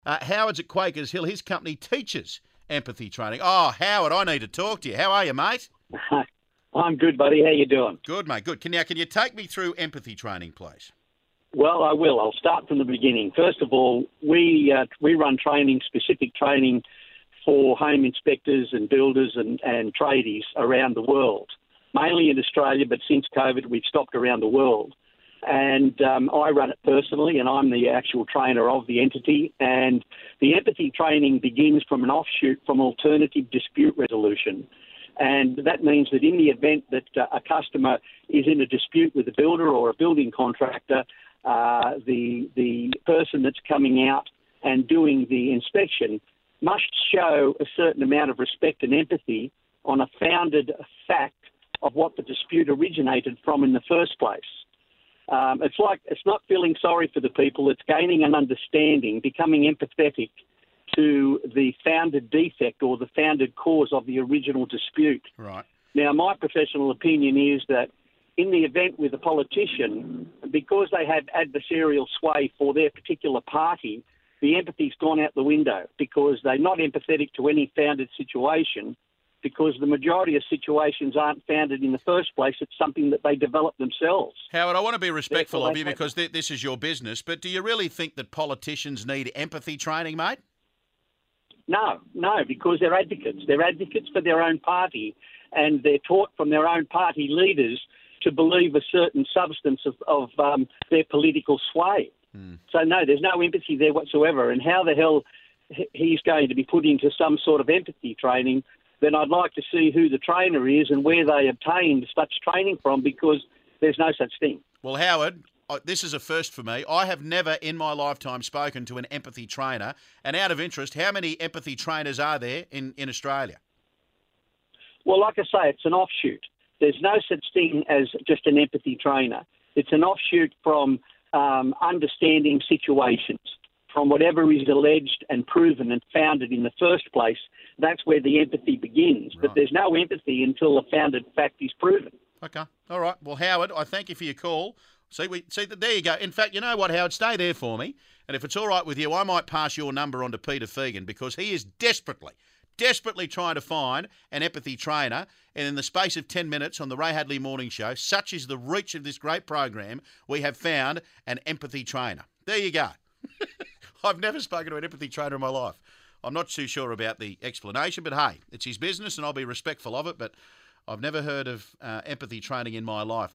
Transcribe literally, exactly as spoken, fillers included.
Uh, Howard's at Quakers Hill. His company teaches empathy training. Oh, Howard, I need to talk to you. How are you, mate? I'm good, buddy. How you doing? Good, mate. Good. Can, now, can you take me through empathy training, please? Well, I will. I'll start from the beginning. First of all, we uh, we run training, specific training for home inspectors and builders and, and tradies around the world, mainly in Australia, but since COVID, we've stopped around the world. And um, I run it personally, and I'm the actual trainer of the entity. And the empathy training begins from an offshoot from alternative dispute resolution. And that means that in the event that uh, a customer is in a dispute with a builder or a building contractor, uh, the the person that's coming out and doing the inspection must show a certain amount of respect and empathy on a founded fact of what the dispute originated from in the first place. Um, it's like it's not feeling sorry for the people, it's gaining an understanding, becoming empathetic to the founded defect or the founded cause of the original dispute. Right. Now, my professional opinion is that in the event with a politician, because they have adversarial sway for their particular party, the empathy's gone out the window because they're not empathetic to any founded situation, because the majority of situations aren't founded in the first place. It's something that they develop themselves. Howard, I want to be respectful Therefore, of you they- because th- this is your business, but do you really think that politicians need empathy training, mate? No, no, because they're advocates. They're advocates for their own party, and they're taught from their own party leaders to believe a certain substance of, of um, their political sway. Hmm. So, no, there's no empathy there whatsoever. And how the hell he- he's going to be put into some sort of empathy training, then I'd like to see who the trainer is and where they obtained such training from, because there's no such thing. Well, Howard, I- this is a first for me. I have never in my lifetime spoken to an empathy trainer. And out of interest, how many empathy trainers are there in, in Australia? Well, like I say, it's an offshoot. There's no such thing as just an empathy trainer. It's an offshoot from um, understanding situations, from whatever is alleged and proven and founded in the first place. That's where the empathy begins. Right. But there's no empathy until a founded fact is proven. Okay. All right. Well, Howard, I thank you for your call. See, we see that. There you go. In fact, you know what, Howard? Stay there for me. And if it's all right with you, I might pass your number on to Peter Fegan, because he is desperately, desperately trying to find an empathy trainer. And in the space of ten minutes on the Ray Hadley Morning Show, such is the reach of this great program, we have found an empathy trainer. There you go. I've never spoken to an empathy trainer in my life. I'm not too sure about the explanation, but hey, it's his business and I'll be respectful of it. But I've never heard of uh, empathy training in my life.